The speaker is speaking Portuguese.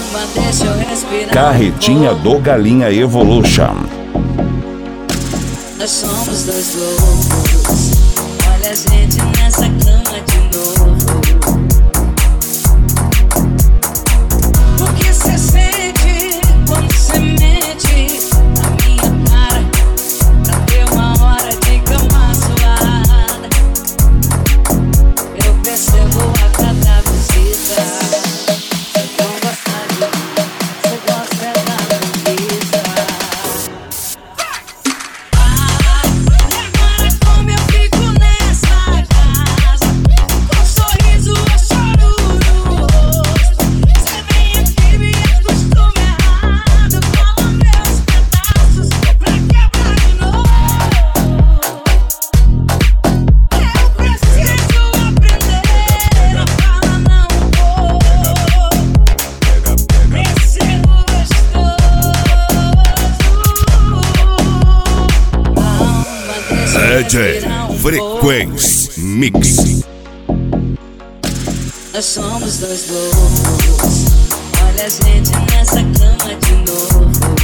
deixa eu respirar. Carretinha do Galinha Evolution. Nós somos dois loucos. Olha a gente nessa cama de novo. O que cê sente quando cê mente na minha cara pra ter uma hora de cama suada? Eu percebo a cada visita. Cê não gosta de mim, cê gosta da visita. Agora como eu fico nessa casa, com sorriso eu choro no rosto. Cê vem aqui me acostuma errado, fala meus pedaços pra quebrar de novo. Eu preciso aprender a falar não vou. Esse gostoso. DJ Frequência Mix. Nós somos dois loucos. Olha a gente nessa cama de novo.